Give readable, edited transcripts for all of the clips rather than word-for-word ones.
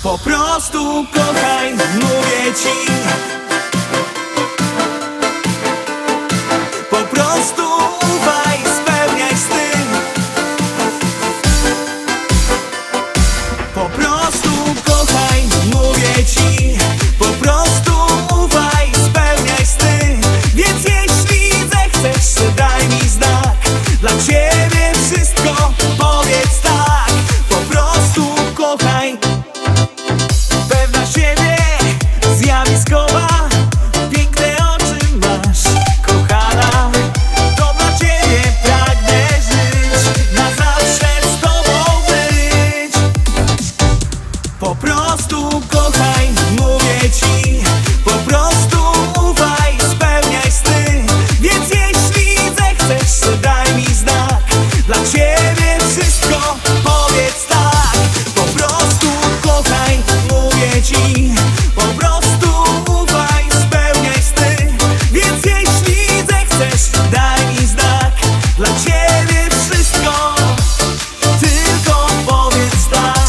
Po prostu kochaj, mówię ci. Po prostu ufaj, spełniaj sny. Po prostu kochaj, mówię ci. Po prostu ufaj, spełniaj sny. Więc jeśli zechcesz, daj mi znak. Dla ciebie wszystko, powiedz tak. Po prostu kochaj. Pewna siebie, zjawiskowa, piękne oczy masz, kochana. To dla ciebie pragnę żyć, na zawsze z tobą być. Po prostu kochaj, mówię ci. Po prostu ufaj, spełniaj sny. Więc jeśli zechcesz, daj mi znak. Dla ciebie wszystko, powiedz tak. Po prostu kochaj, mówię ci. Po prostu ufaj, spełniaj sny. Więc jeśli zechcesz, daj mi znak. Dla ciebie wszystko, tylko powiedz tak.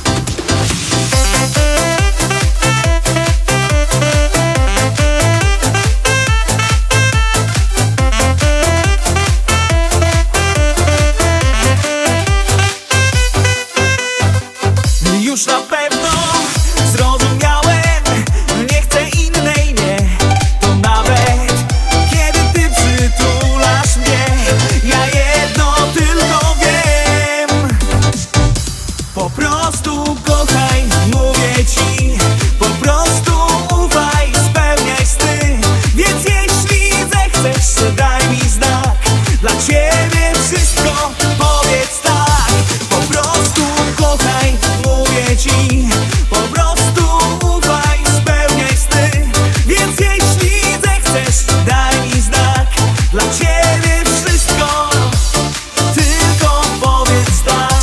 Już na pewno zrozumiałem, nie chcę innej, nie. To nawet kiedy ty przytulasz mnie, ja jedno tylko wiem. Po prostu kochaj, mówię ci. Po prostu ufaj, spełniaj sny. Więc jeśli zechcesz, daj mi znak. Dla ciebie wszystko, powiedz tak. Po prostu kochaj, mówię ci. Po prostu ufaj, spełniaj sny. Więc jeśli zechcesz, daj mi znak. Dla ciebie wszystko, tylko powiedz tak.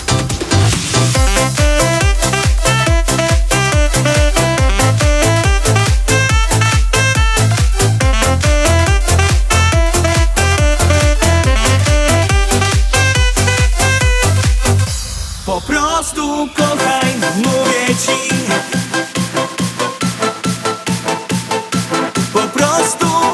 Po prostu kochaj, mówię ci. Po prostu